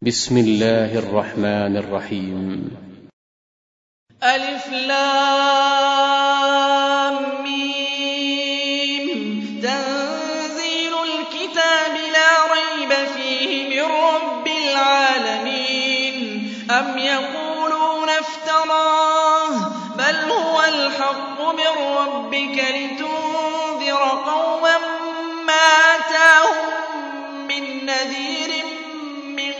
بسم الله الرحمن الرحيم. ألف لام ميم. تنزيل الكتاب لا ريب فيه من رب العالمين. أم يقولون افتراه بل هو الحق من ربك لتنذر قوما ما أتاهم من نذير من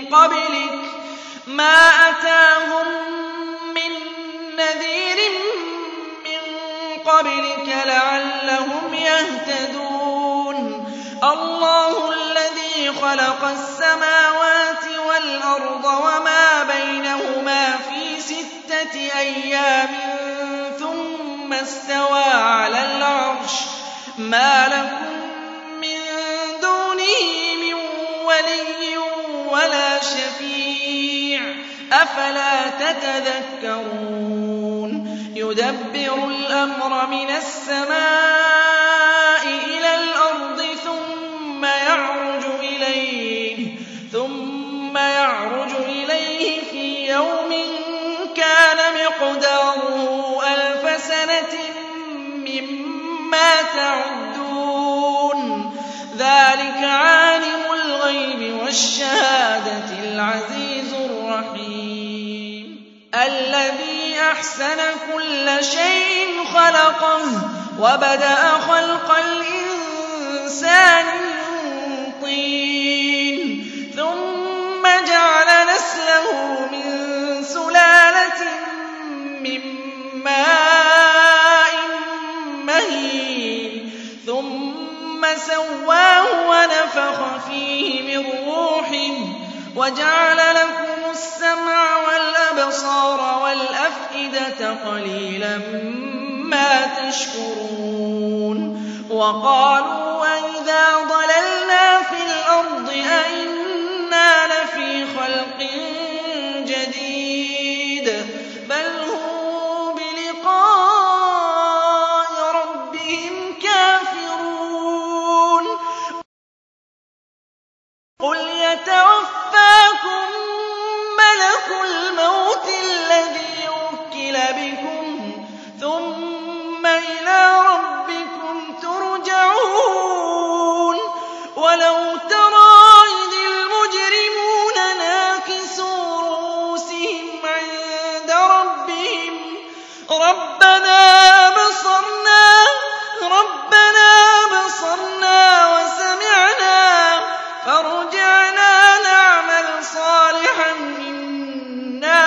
قبلك لعلهم يهتدون. الله الذي خلق السماوات والأرض وما بينهما في 6 أيام ثم استوى على العرش. ما لكم من دونه من ولي ولا شفيع أفلا تتذكرون. يدبر الأمر من السماء إلى الأرض ثم يعرج إليه في يوم كان مقداره 1000 سنة مما تعدون. ذلك عالم الغيب والشهادة العزيز الرحيم. الذي أحسن كل شيء خلقه وبدأ خلق الإنسان من طين ثم جعل نسله من سلالة من ماء مهين ثم سواه ونفخ فيه من روحه وجعل لكم السمع والأبصار والأفئدة قليلا ما تشكرون. وقالوا أئذا ضللنا في الأرض أئنا لفي خلق جديد بل هم بلقاء ربهم كافرون. قل يتوفاكم ملك الموت الذي وكل بكم ثم إلى ربكم ترجعون. ولو ترى إذ المجرمون ناكسوا رؤوسهم عند ربهم ربنا أبصرنا وسمعنا فارجعنا نعمل صالحا إنا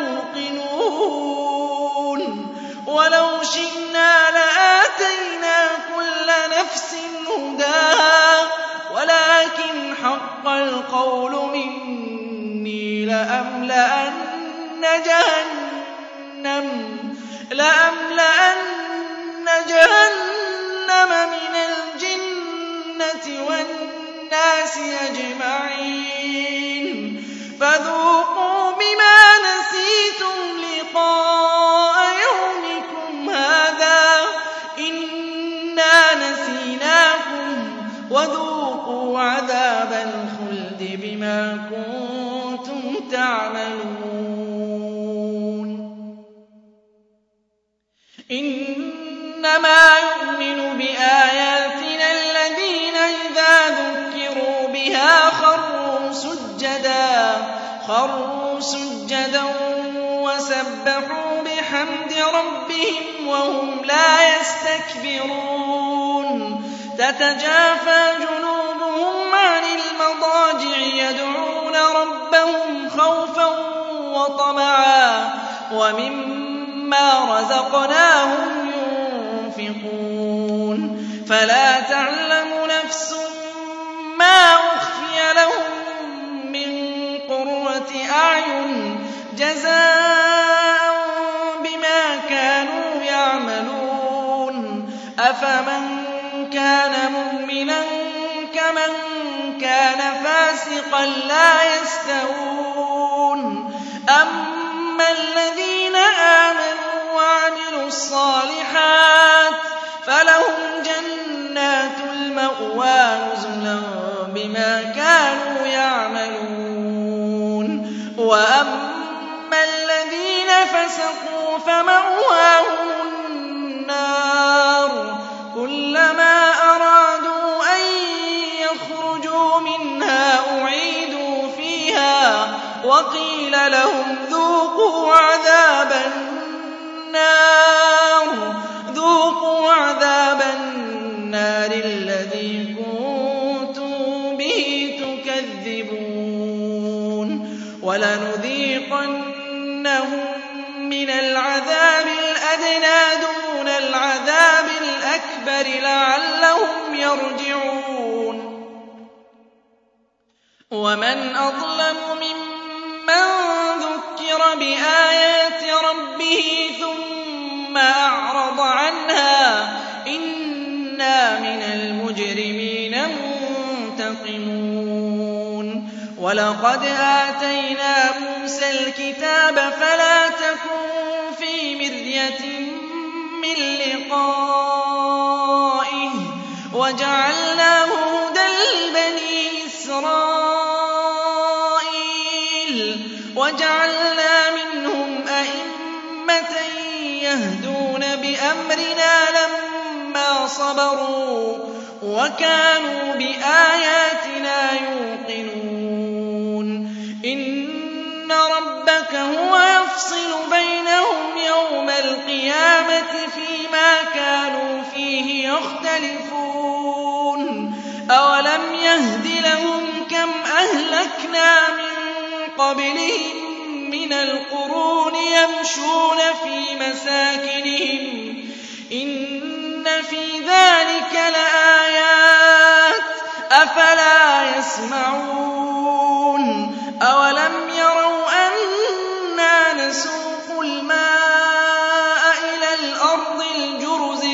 موقنون. ولو شئنا لآتينا كل نفس هداها ولكن حق القول مني لأملأن جهنم من الجنة والناس أجمعين. فذوقوا بما نسيتم لقاء يومكم هذا إنا نسيناكم وذوقوا عذاب الخلد بما كنتم تعملون. إنما يؤمن بآياتنا الذين إذا ذكروا بها خروا سجدا وسبحوا بحمد ربهم وهم لا يستكبرون. تتجافى جنوبهم عن المضاجع يدعون ربهم خوفا وطمعا ومما رزقناهم ينفقون. فلا تعلم نفس ما أخفي لهم من قرة أعين جزاء بما كانوا يعملون. أفمن كان مؤمنا كمن كان فاسقا لا يستوون. أما الذين آمنوا وعملوا الصالحات فلهم جنات المأوى نزلا بما كانوا يعملون. وَأَمَّا الَّذِينَ فَسَقُوا فَمَأْوَاهُمُ النَّارُ كُلَّمَا أَرَادُوا أَن يَخْرُجُوا مِنْهَا أُعِيدُوا فِيهَا وَقِيلَ لَهُمْ ذُوقُوا عَذَابَ النَّارِ الَّذِي كُنتُم بِهِ تُكَذِّبُونَ وَلَنُذِيقَنَّهُم مِّنَ الْعَذَابِ الْأَدْنَىٰ دُونَ الْعَذَابِ الْأَكْبَرِ لَعَلَّهُمْ يَرْجِعُونَ وَمَنْ أَظْلَمُ مِمَّن ذُكِّرَ بِآيَاتِ رَبِّهِ ثُمَّ أَعْرَضَ عَنْهَا ۚ إِنَّا مِنَ الْمُجْرِمِينَ مُنتَقِمُونَ وَلَقَدْ آتَيْنَا مُوسَى الْكِتَابَ فَلَا تَكُن فِي مِرْيَةٍ مِّن لِّقَائِهِ وَجَعَلْنَاهُ هُدًى لِّبَنِي إِسْرَائِيلَ وَجَعَلْنَا مِنْهُمْ أَئِمَّةً يَهْدُونَ بِأَمْرِنَا لَمَّا صَبَرُوا وَكَانُوا بِآيَاتِنَا يُوقِنُونَ إِنَّ رَبَّكَ هُوَ يَفْصِلُ بَيْنَهُمْ يَوْمَ الْقِيَامَةِ فِيمَا كَانُوا فِيهِ يَخْتَلِفُونَ أَوَلَمْ يَهْدِ لَهُمْ كَمْ أَهْلَكْنَا مِن قَبْلِهِم مِّنَ الْقُرُونِ يَمْشُونَ فِي مَسَاكِنِهِمْ ۗ إِنَّ فِي ذَٰلِكَ لَآيَاتٍ ۖ أَفَلَا يَسْمَعُونَ أَوَلَمْ يَرَوْا أَنَّا نَسُوقُ الْمَاءَ إِلَى الْأَرْضِ الْجُرُزِ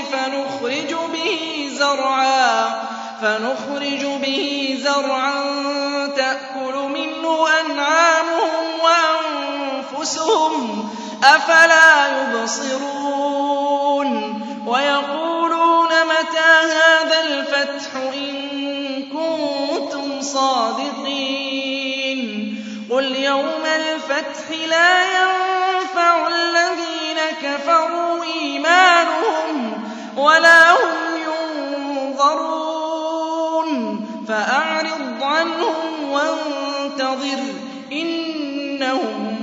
فَنُخْرِجُ بِهِ زَرْعًا تَأْكُلُ مِنْهُ أَنْعَامُهُمْ وَأَنفُسُهُمْ ۖ أَفَلَا يُبْصِرُونَ وَيَقُولُونَ مَتَىٰ هَٰذَا الْفَتْحُ إِن كُنتُمْ صَادِقِينَ قُلْ يَوْمَ الْفَتْحِ لَا يَنفَعُ الَّذِينَ كَفَرُوا إِيمَانُهُمْ وَلَا هُمْ يُنظَرُونَ فَأَعْرِضْ عَنْهُمْ وَانتَظِرْ إِنَّهُم